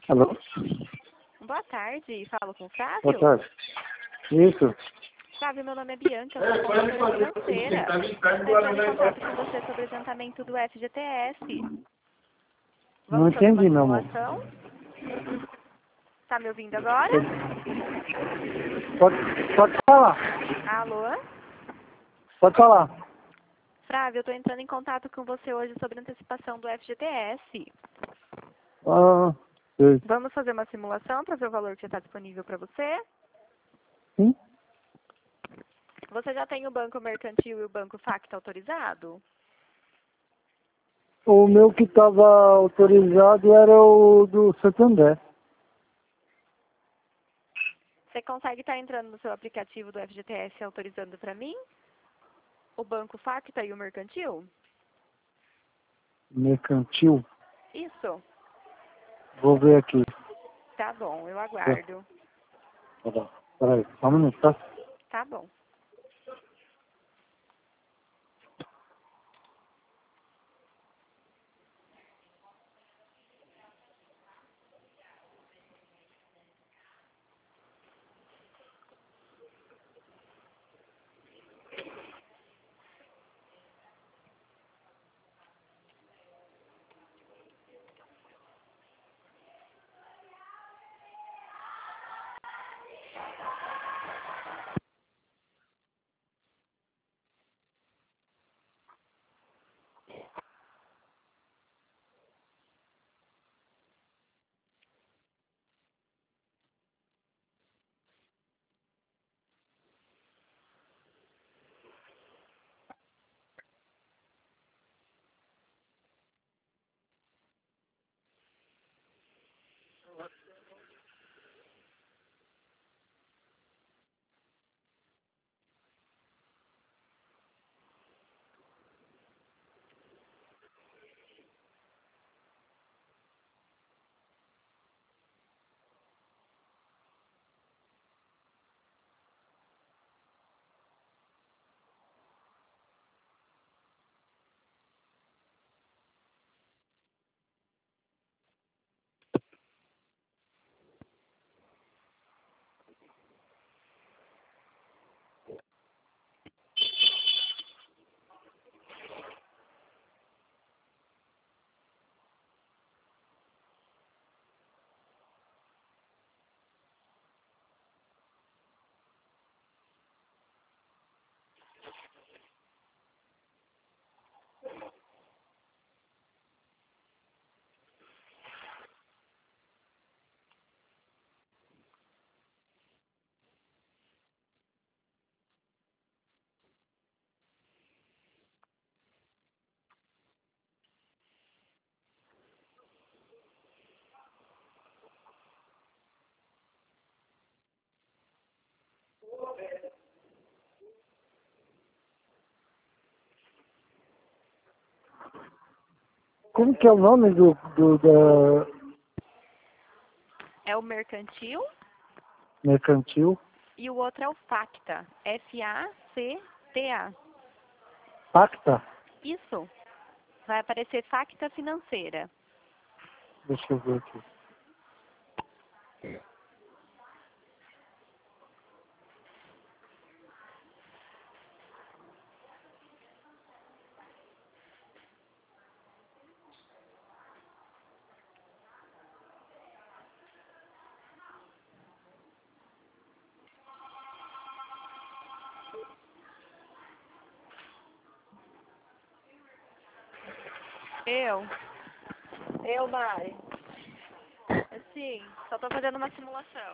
Alô? Boa tarde, falo com o Flávio. Boa tarde. Isso. Flávio, meu nome é Bianca, eu sou consultora financeira. Estou entrando em contato com você sobre o adiantamento do FGTS. Não Vamos fazer uma entendi, meu amor. simulação? Tá me ouvindo agora? Pode falar. Alô? Pode falar. Flávio, eu estou entrando em contato com você hoje sobre a antecipação do FGTS. Ah, sei. Vamos fazer uma simulação para ver o valor que está disponível para você? Sim? Você já tem o Banco Mercantil e o Banco Facta autorizado? O meu que estava autorizado era o do Santander. Você consegue estar entrando no seu aplicativo do FGTS autorizando para mim? O Banco Facta e o Mercantil? Mercantil. Isso. Vou ver aqui. Tá bom, eu aguardo. Tá bom. Peraí, só um minuto, tá? Tá bom. Como que é o nome da É o Mercantil mercantil? e o outro é o Facta. Facta. Pacta? Isso. Vai aparecer Facta Financeira. Deixa eu ver aqui. Eu, Mari. Sim, só tô fazendo uma simulação.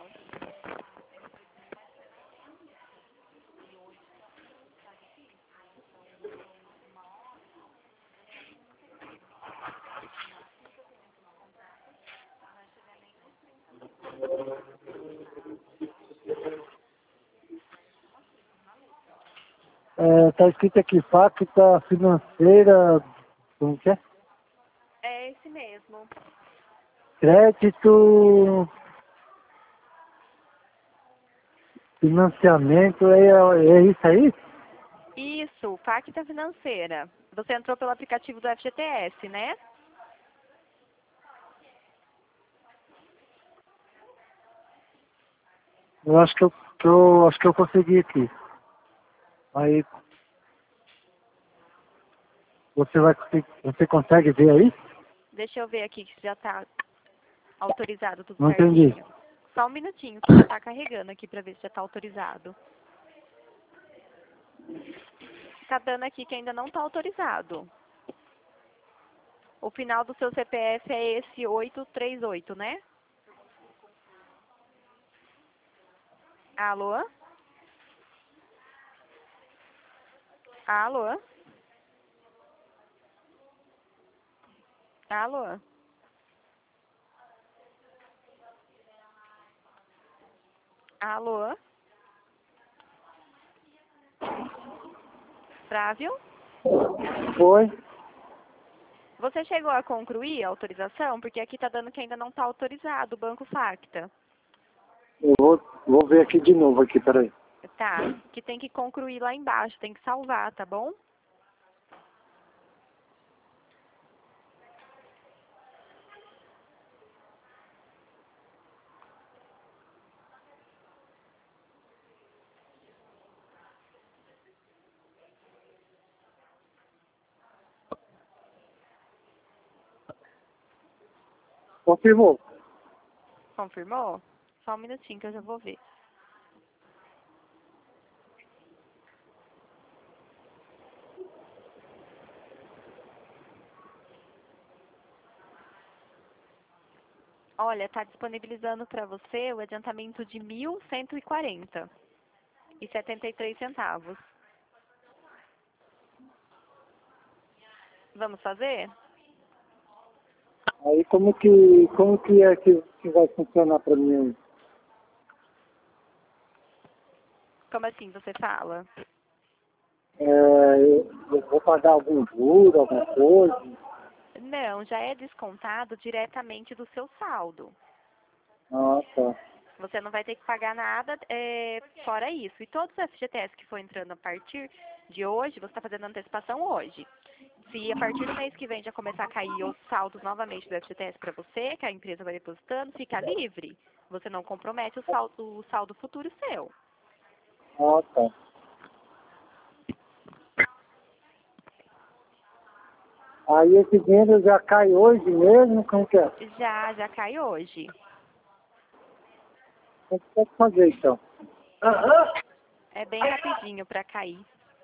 Tá escrito aqui, Pacta Financeira, como que é? É esse mesmo. Crédito, financiamento, é isso aí? Isso, Facta Financeira. Você entrou pelo aplicativo do FGTS, né? Eu acho acho que eu consegui aqui. Aí você consegue ver aí? Deixa eu ver aqui que já está autorizado tudo Não entendi. certinho. Só um minutinho que já está carregando aqui para ver se já está autorizado. Está dando aqui que ainda não está autorizado. O final do seu CPF é esse 838, né? Alô? Alô? Alô? Alô? Flávio? Foi. Você chegou a concluir a autorização? Porque aqui está dando que ainda não está autorizado o Banco Facta. Eu vou ver aqui de novo aqui, peraí. Tá, que tem que concluir lá embaixo, tem que salvar, tá bom? Confirmou. Confirmou? Só um minutinho que eu já vou ver. Olha, está disponibilizando para você o adiantamento de 1.140,73 centavos. Vamos fazer? Aí como que é que vai funcionar para mim? Como assim você fala? Eu vou pagar algum juro, alguma coisa? Não, já é descontado diretamente do seu saldo. Ah, tá. Você não vai ter que pagar nada fora isso. E todos os FGTS que for entrando a partir de hoje, você está fazendo antecipação hoje. Se a partir do mês que vem já começar a cair os saldos novamente do FGTS para você, que a empresa vai depositando, fica livre. Você não compromete o saldo futuro seu. Ah, tá. Aí esse dinheiro já cai hoje mesmo? Como que é? Já cai hoje. Como que pode fazer então? É bem rapidinho para cair.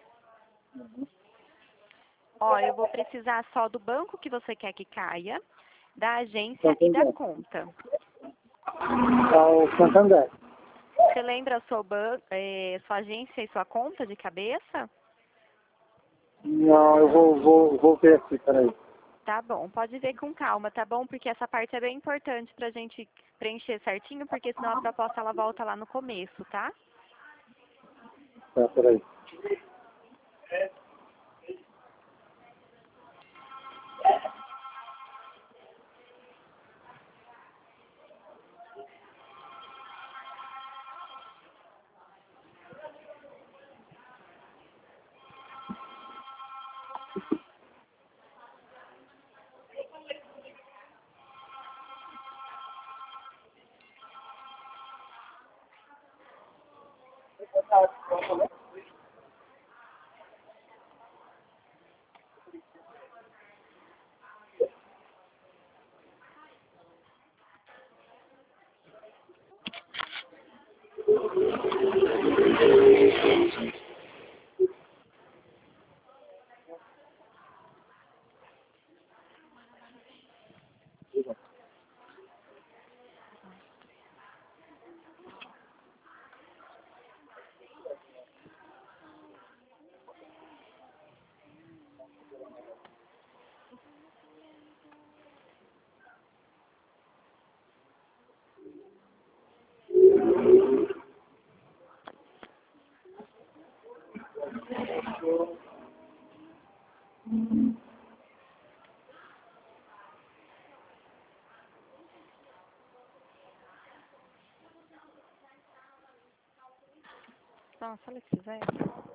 Ó, eu vou precisar só do banco que você quer que caia, da agência e da Santander. conta. Tá, o Santander. Você lembra sua agência e sua conta de cabeça? Não, eu vou ver aqui, peraí. Tá bom, pode ver com calma, tá bom? Porque essa parte é bem importante pra gente preencher certinho, porque senão a proposta ela volta lá no começo, tá? Tá, peraí. Nossa, olha que fizeram.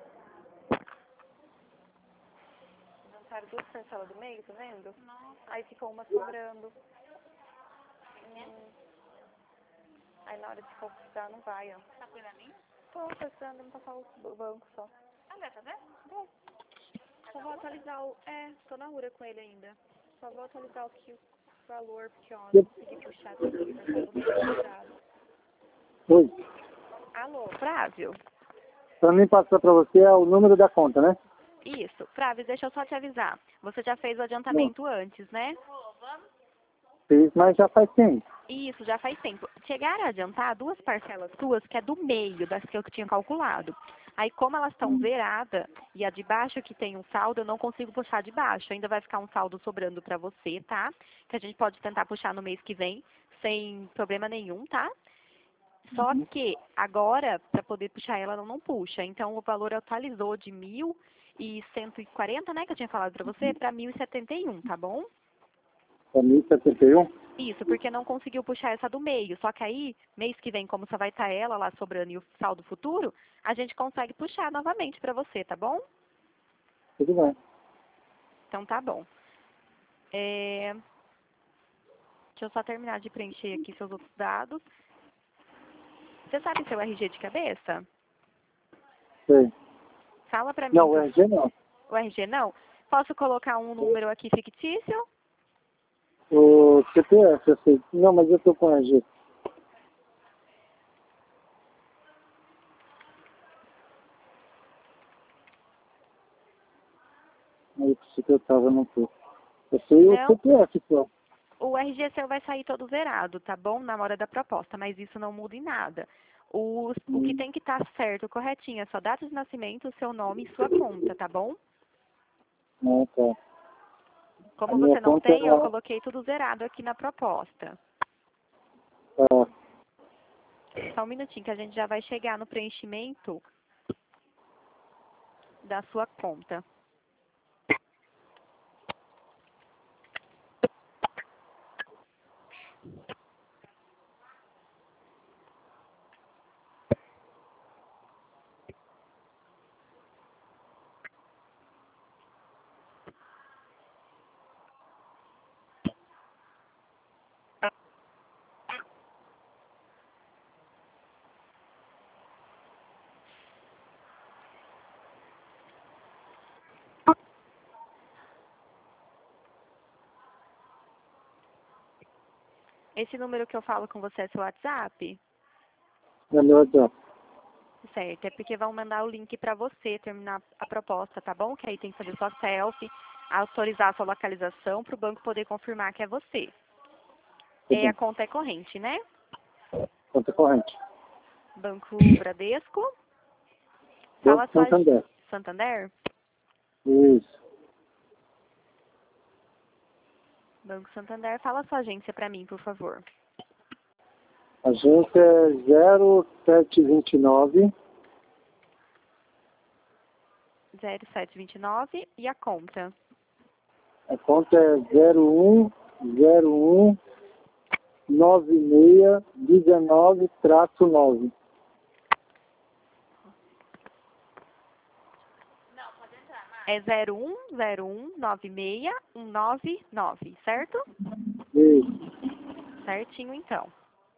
Juntaram duas parcelas do meio, tá vendo? Aí ficou uma sobrando. Aí na hora de for precisar, não vai, ó. Tá com ele a mim? Tô precisando me passar o banco só. Ah, vai fazer? Só vou atualizar o... tô na URA com ele ainda. Só vou atualizar aqui o valor, porque ó, não consegui puxar tudo aqui por causa do mês atrasado. Oi. Alô, Flávio? Para mim passar para você é o número da conta, né? Isso. Flávio, deixa eu só te avisar. Você já fez o adiantamento antes, né? Fiz, mas já faz tempo. Isso, já faz tempo. Chegaram a adiantar duas parcelas suas, que é do meio das que eu tinha calculado. Aí, como elas estão zeradas, e a de baixo que tem um saldo, eu não consigo puxar de baixo. Ainda vai ficar um saldo sobrando para você, tá? Que a gente pode tentar puxar no mês que vem, sem problema nenhum, tá? Só que agora, para poder puxar ela, ela não puxa. Então, o valor atualizou de 1.140, né, que eu tinha falado para você, para 1.071, tá bom? É 1071? Isso, porque não conseguiu puxar essa do meio. Só que aí, mês que vem, como só vai estar ela lá sobrando e o saldo futuro, a gente consegue puxar novamente para você, tá bom? Tudo bem. Então tá bom. Deixa eu só terminar de preencher aqui seus outros dados. Você sabe seu RG de cabeça? Sei. Fala pra mim. Não, o RG não. O RG não? Posso colocar um número aqui fictício? O CPF, eu sei. Não, mas eu tô com o RG. Aí pensei que eu tava, não tô. Eu sei o Não. CPF só. O RG seu vai sair todo zerado, tá bom? Na hora da proposta, mas isso não muda em nada. O que tem que estar certo, corretinho, é sua data de nascimento, o seu nome e sua conta, tá bom? Não, tá. Como A minha você não conta tem, eu é... coloquei tudo zerado aqui na proposta. Tá. Só um minutinho que a gente já vai chegar no preenchimento da sua conta. Esse número que eu falo com você é seu WhatsApp? É meu WhatsApp. Certo, é porque vão mandar o link para você terminar a proposta, tá bom? Que aí tem que fazer sua selfie, autorizar a sua localização para o banco poder confirmar que é você. E a conta é corrente, né? Conta corrente. Banco Bradesco. Fala Banco só Santander. Santander? Isso. Banco Santander. Fala sua agência para mim, por favor. Agência é 0729 0729 e a conta. A conta é 0101 9619-9. É 0101961999, certo? Isso. Certinho, então.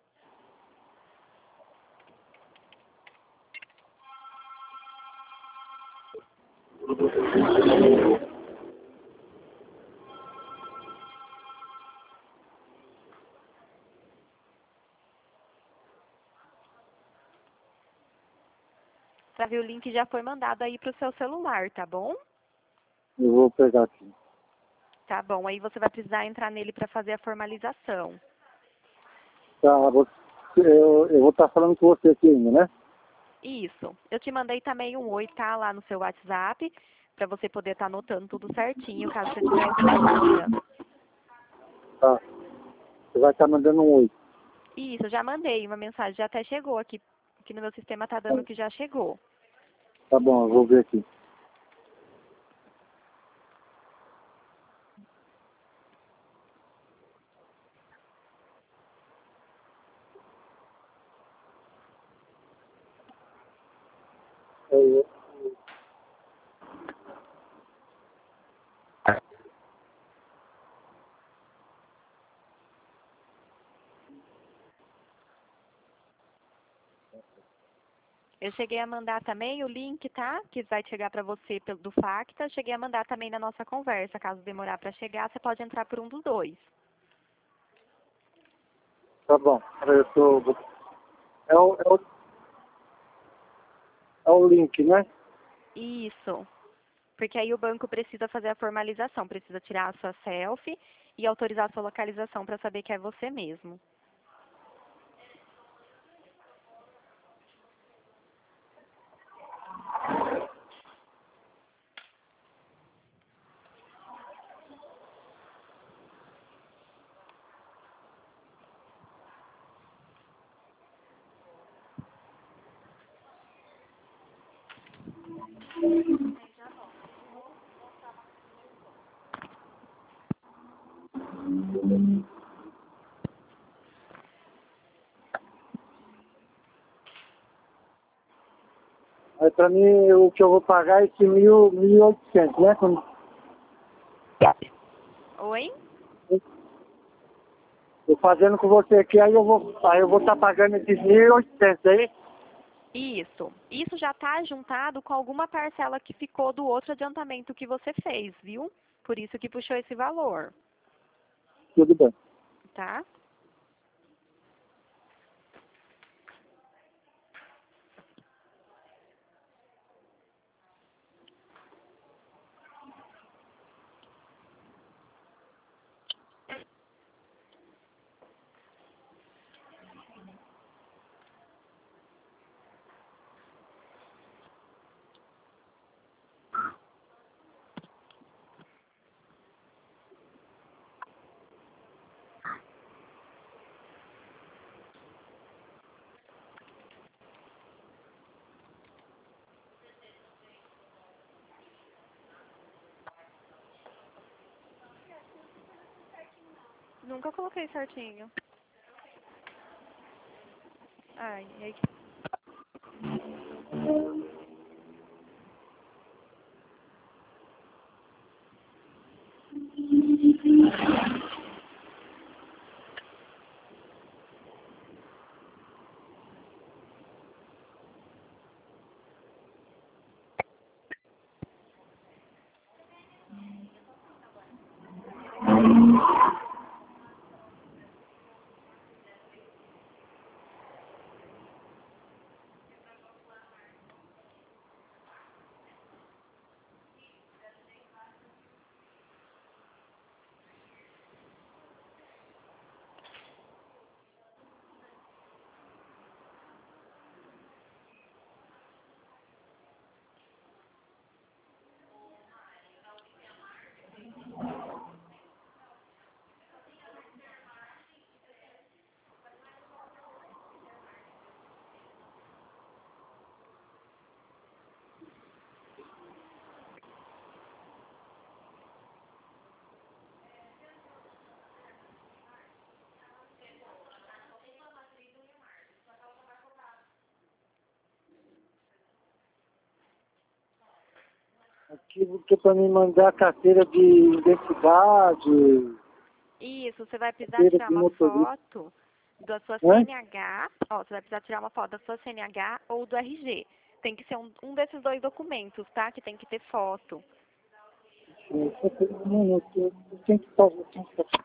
Pra ver o link já foi mandado aí pro seu celular, tá bom? Eu vou pegar aqui. Tá bom, aí você vai precisar entrar nele para fazer a formalização. Tá, eu vou estar falando com você aqui ainda, né? Isso. Eu te mandei também um oi, tá? Lá no seu WhatsApp, para você poder estar anotando tudo certinho, caso você tiver alguma dúvida. Tá. Você vai estar mandando um oi. Isso, eu já mandei uma mensagem, já até chegou aqui. Aqui no meu sistema tá dando que já chegou. Tá bom, eu vou ver aqui. Eu- Eu cheguei a mandar também o link, tá? Que vai chegar para você do Facta. Cheguei a mandar também na nossa conversa. Caso demorar para chegar, você pode entrar por um dos dois. Tá bom. Eu tô... É o link, né? Isso. Porque aí o banco precisa fazer a formalização, precisa tirar a sua selfie e autorizar a sua localização para saber que é você mesmo. Aí pra mim o que eu vou pagar é esse 1.800, né? Oi? Eu fazendo com você aqui, aí eu vou estar pagando esses 1.800 aí. Isso. Isso já está juntado com alguma parcela que ficou do outro adiantamento que você fez, viu? Por isso que puxou esse valor, Tudo bem. tá? Nunca coloquei certinho. Ai, e aí... Aqui você para me mandar a carteira de identidade, Isso, você vai precisar carteira tirar de uma motorista. foto da sua Né? CNH. Ó, você vai precisar tirar uma foto da sua CNH ou do RG. Tem que ser um desses dois documentos, tá? Que tem que ter foto. Não, eu tenho que fazer.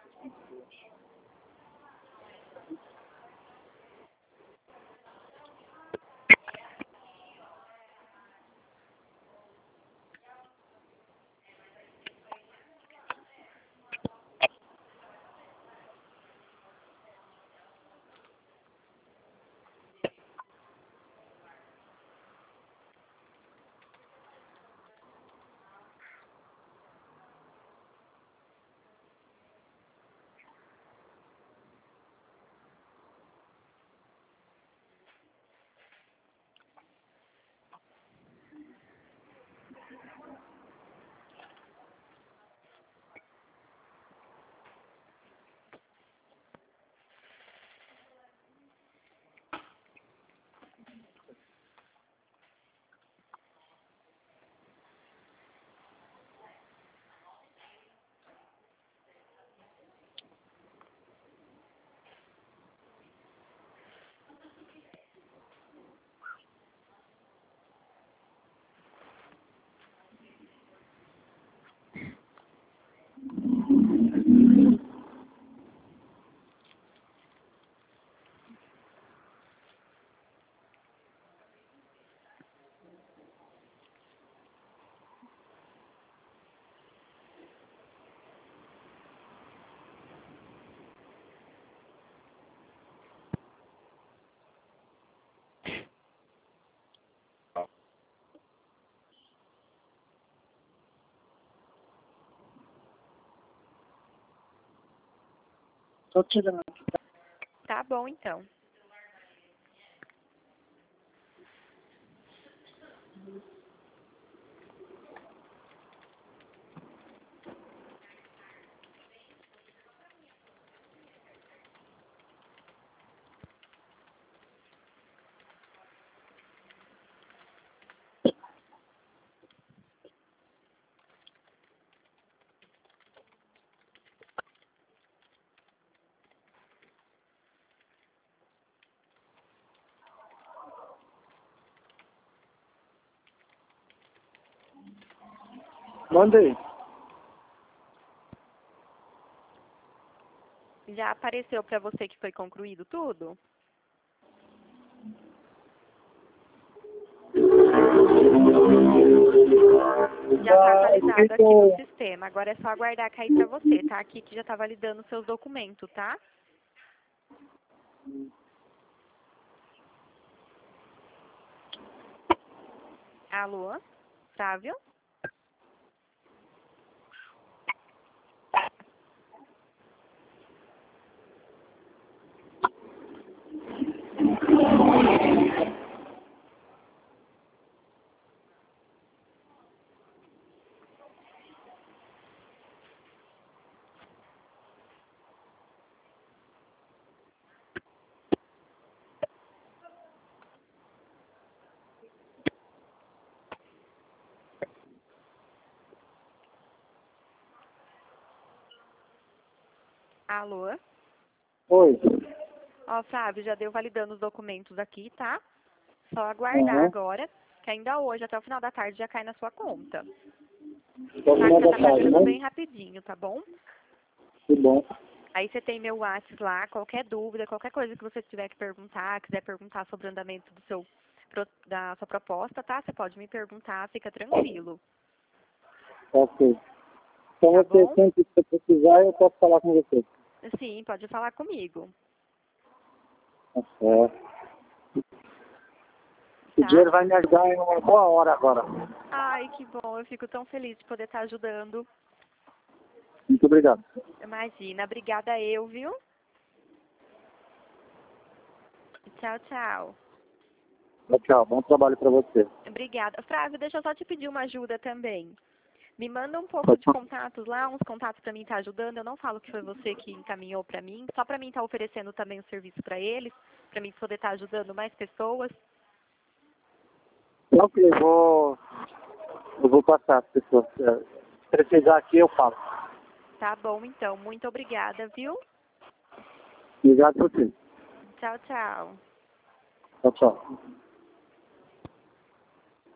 Tô tirando aqui. Tá bom, então. Manda aí. Já apareceu para você que foi concluído tudo? Já está atualizado aqui no sistema. Agora é só aguardar cair para você, tá? Aqui que já está validando os seus documentos, tá? Alô? Flávio? Alô? Oi. Ó, Flávio, já deu validando os documentos aqui, tá? Só aguardar agora, que ainda hoje, até o final da tarde, já cai na sua conta. Tô Tá? final Já da tá tarde, fazendo né? bem rapidinho, tá bom? Que bom. Aí você tem meu WhatsApp lá, qualquer dúvida, qualquer coisa que você tiver que perguntar, quiser perguntar sobre o andamento do da sua proposta, tá? Você pode me perguntar, fica tranquilo. Ok. Então Tá você bom? sempre que você precisar, eu posso falar com você. Sim, pode falar comigo. Tá certo. O Tá? dinheiro vai me ajudar em uma boa hora agora. Ai, que bom, eu fico tão feliz de poder estar ajudando. Muito obrigado. Imagina, obrigada eu, viu? Tchau, tchau. Tchau. Bom trabalho para você. Obrigada. Flávio, deixa eu só te pedir uma ajuda também. Me manda um pouco de contatos lá, uns contatos para mim estar ajudando. Eu não falo que foi você que encaminhou para mim, só para mim estar oferecendo também o serviço para eles, para mim poder estar ajudando mais pessoas. Ok, eu vou passar as pessoas. Se precisar aqui, eu falo. Tá bom, então. Muito obrigada, viu? Obrigado por você. Tchau, tchau. Tchau, tchau.